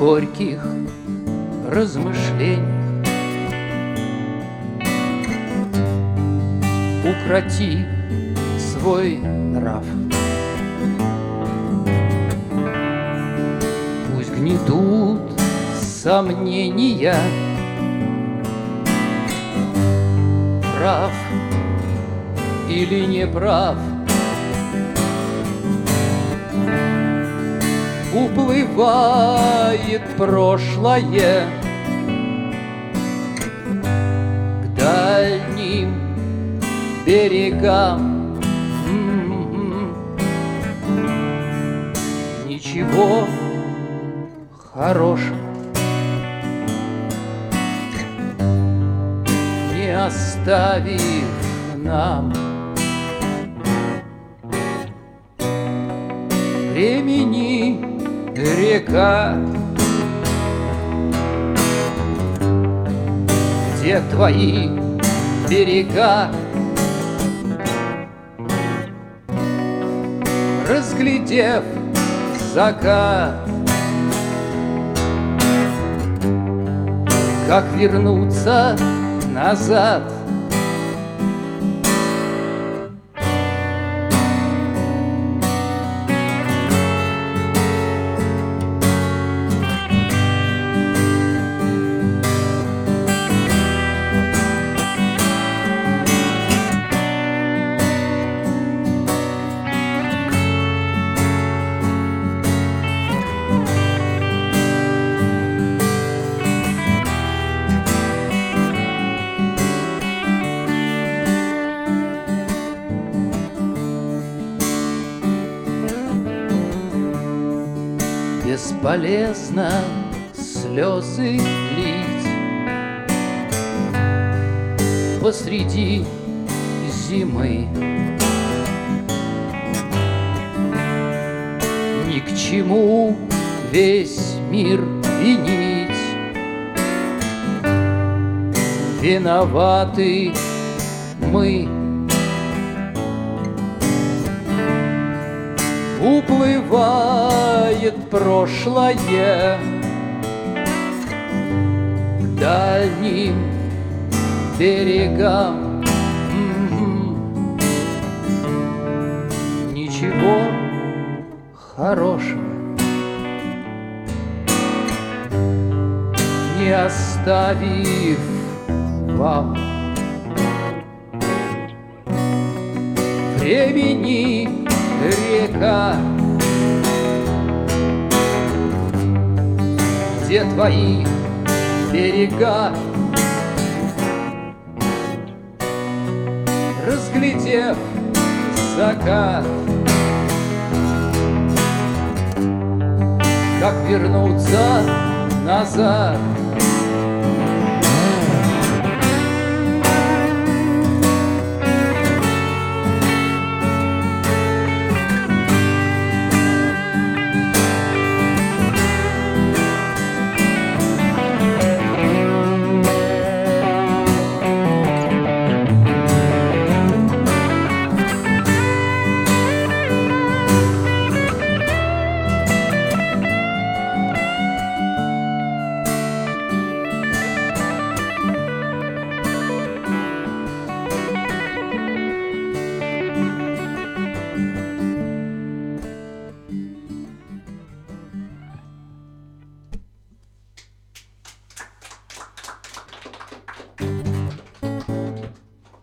горьких размышлениях. Укроти свой нрав. Пусть гнетут сомнения, прав или не прав. Уплывает прошлое к дальним берегам. Ничего хорошего не оставив нам. Времени река, где твои берега? Разглядев закат, как вернуться назад? Бесполезно слезы лить посреди зимы. Ни к чему весь мир винить. Виноваты мы. Уплывает прошлое к дальним берегам. Ничего хорошего не оставив вам. Времени река, где твои берега? Разглядев закат, как вернуться назад?